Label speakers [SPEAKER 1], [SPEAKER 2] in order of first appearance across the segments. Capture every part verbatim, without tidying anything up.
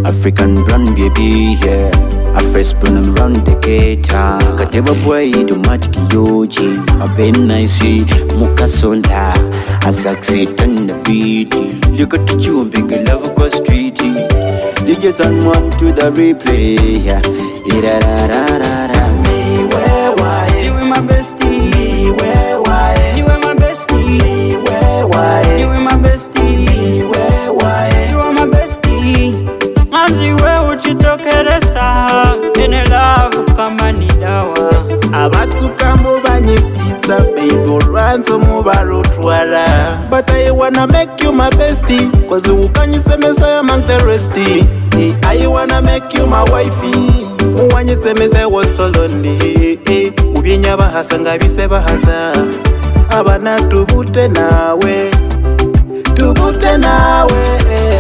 [SPEAKER 1] African brand baby, yeah. A fresh spoon around the gator. Kateba boy, do match Kiyoji. A ben nice, Mukasonda. A succeed on the beat. You got to chew and big love go streety. Digital one to the replay, yeah. Ira ra ra ra ra.
[SPEAKER 2] Me where why?
[SPEAKER 1] You were my bestie.
[SPEAKER 2] Me where why?
[SPEAKER 1] You were my bestie.
[SPEAKER 2] Me where why?
[SPEAKER 1] You were my bestie.
[SPEAKER 2] Me where why?
[SPEAKER 1] You are my bestie. Manzi we uchitokeresa. Ene love kama ni dawa.
[SPEAKER 2] Abatuka mubanyisisa baby ranzo mubarutwala. But I wanna make you my bestie, cause ukanyisemesa among the resty. I wanna make you my wifey, uwanyisemesa was so lonely. Ubinya bahasa ngabise bahasa. Abana tubute nawe, tubute nawe.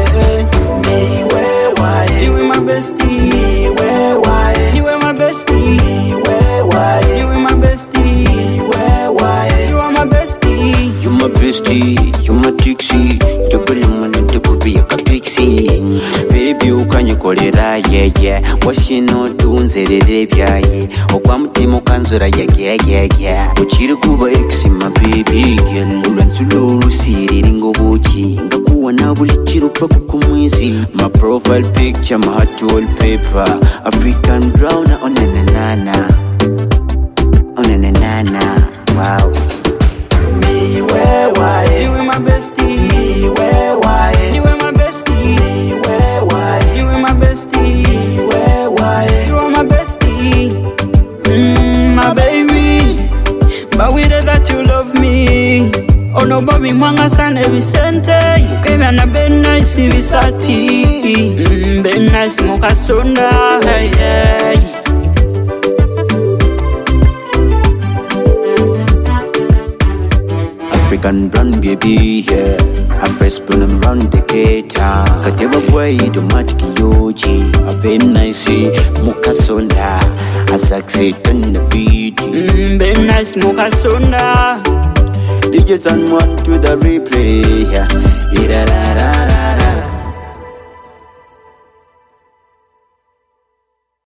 [SPEAKER 2] Me where why?
[SPEAKER 1] You were my bestie.
[SPEAKER 2] Me where why?
[SPEAKER 1] You were my bestie.
[SPEAKER 2] Me where why?
[SPEAKER 1] You were my bestie.
[SPEAKER 2] Me where why?
[SPEAKER 1] You are my bestie.
[SPEAKER 3] You my bestie, you my Dixie. Double money, double be a pixie. Baby, you can you call it a yeah yeah. What's she not doing? Say the debia ye. O kwam timo kanzura yeah yeah yeah yeah. Uchiri kuba exi my baby girl. Ulanzulu siri ringo buchi. Ngakuwa na bulichiru paku kumwezi. My profile picture, my hot wallpaper. African brown on na na na. On na na na. Wow.
[SPEAKER 2] Me where why?
[SPEAKER 1] You were my bestie.
[SPEAKER 2] Me where why?
[SPEAKER 1] You were my bestie.
[SPEAKER 2] Me where why?
[SPEAKER 1] You were my bestie.
[SPEAKER 2] Me where why?
[SPEAKER 1] You are my bestie. Mm, my baby. But with it that you love me. Oh no, baby, mwanga sana Vicente. You came and a been nice visati. Mm, been nice Mukasonda. Hey, hey.
[SPEAKER 3] African brand baby, yeah. A fresh spoon around the gator. Kateba boy, do match Kiyoji. A ben nice, Mukasonda. A succeed on the beat.
[SPEAKER 1] Mm, been nice Mukasonda.
[SPEAKER 3] Digital one to the replay, yeah. Ira ra ra ra.